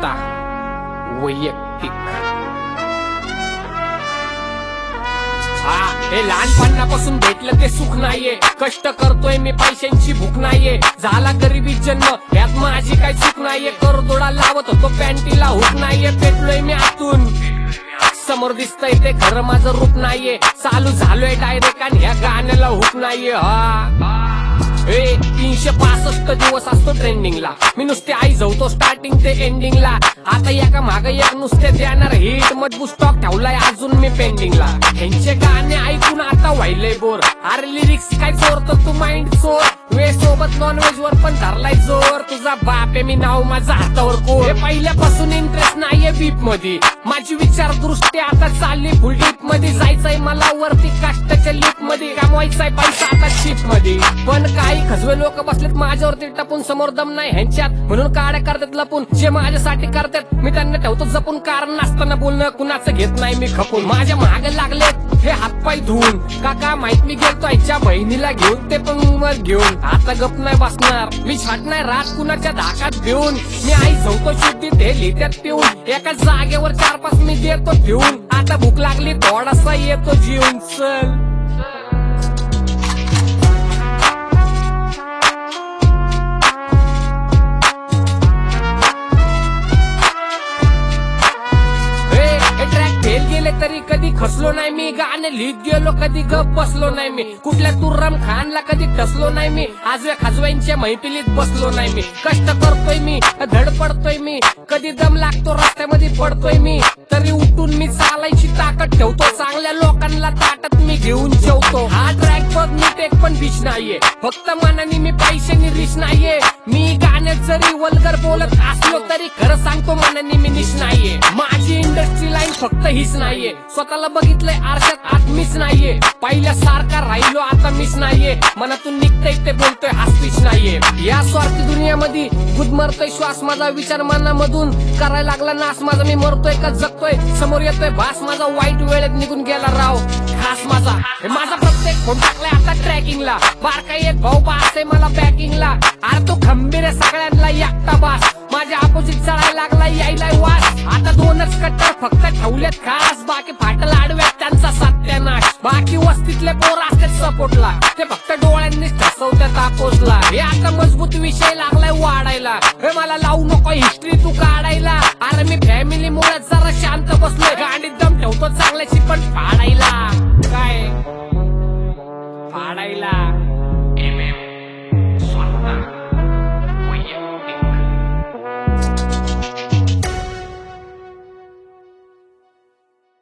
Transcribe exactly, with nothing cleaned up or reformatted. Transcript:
आता वैयक्तिक हा हे लहानपणापासून भेटलं ते सुख नाहीये, कष्ट करतोय मी पैशांची भूक नाहीये, झाला गरिबी जन्म यात माझी काही चूक नाहीये, करदोडा लावत होतो पॅन्टीला हुक नाहीये, पेटलोय मी आतून समोर दिसतंय ते खरं माझं रूप नाहीये, चालू झालोय डायरेक्ट आणि ह्या गाण्याला हुक नाहीये। हा ए तीनशे पासष्ट दिवस असतो ट्रेंडिंगला, मी नुसते आई जाऊतो स्टार्टिंग ते एंडिंगला, आता एका माग एक नुसते देणार हिट, मजबूत स्टॉक ठेवलाय अजून मी पेंडिंगला, ह्यांचे गाणे ऐकून आता व्हायलंय बोर, अरे लिरिक्स काय चोरतो तू माइंड चोर, वे सोबत नॉन व्हेज वर पण धरलाय जोर, तुझा बाप आहे मी नाव माझा हातावर कोर, हे पहिल्यापासून इंटरेस्ट नाहीये बीप मध्ये, माझी विचारदृष्टी आता चालली फुल डीप मध्ये, जायचंय मला वरती काष्टाच्या लिप मध्ये, कमवायचाय पैसा आता चिप मध्ये, पण काही खजवे लोक बसलेत माझ्यावरती टपून, समोर दम नाही ह्यांच्यात म्हणून काड्या करतात लपून, जे माझ्यासाठी करतात मी त्यांना ठेवतो जपून, कारण नसताना बोलणं कुणाचं घेत नाही मी खपून, माझ्या मागे लागलेत हे हातपाय धुवून, काका माहित मी गेलतो आईच्या बहिणीला घेऊन, ते पण मग घेऊन आता गप नाही बसणार मी, छाट नाही रात कुणाच्या धाकात भिवून, मी आई झवतो शुद्धी ते लिहित्यात पिऊन, एका जागेवर चार पाच मी देतो ठेवून, आता भूक लागली थोडासा येतो जीवन चल। तरी कधी खसलो नाही मी, गाणे लिहित गेलो कधी गप बसलो नाही मी, कुठल्या तुर्रम खानला कधी ठसलो नाही मी, आजव्या खाजव्यांच्या मैफिलीत बसलो नाही मी, कष्ट करतोय मी धड पडतोय मी, कधी दम लागतो रस्त्यामध्ये पडतोय मी, तरी उठून मी चालायची ताकद ठेवतो, चांगल्या लोकांना ताटात मी घेऊन जेवतो, हा ट्रॅक बघ नीट एक पण बीच नाहीये, फक्त मनाने मी पैशानी रिच नाहीये, मी गाण्यात जरी वल्गर बोलत असलो तरी खरं सांगतो मनाने मी निश नाहीये, माझी इंडस्ट्री लाईन फक्त हीच नाहीये, स्वतःला बघितलंय आरशात आत मीच नाहीये, पहिल्यासारखा राहिलो आता मीच नाहीये, मनातून निघतंय ते बोलतोय हा स्पीच नाहीये, या स्वार्थी दुनियामध्ये गुदमरतोय श्वास माझा, विचार मनामधून करायला लागला नाश माझा, मी मरतोय का जगतोय समोर येतोय भास माझा, वाईट वेळेत निघून गेला राव खास माझा, हे माझा प्रत्येक फोन टाकलाय आता ट्रॅकिंगला, बारका एक भाऊ बास आहे मला पॅकिंगला, अरे तो खंबीर आहे सगळ्यांना एकटा बास, माझ्या अपोजिट चढायला लागला यायला वास, आता दोनच कट्टर फक्त ठेवलेत खास, बाकी फाटल आडव्यात त्यांचा सत्यानाश, बाकी वस्तीतले पोर असतात सपोर्टला, ते फक्त डोळ्यांनीच ठसवतात आपोसला, हे आता मजबूत विषय लागलाय वाढायला, हे मला लावू नको हिस्ट्री तू काढायला, अरे मी फॅमिली मुळे जरा शांत बसलोय, गाडीत दम ठेवतो चांगल्याची पण फाडायला।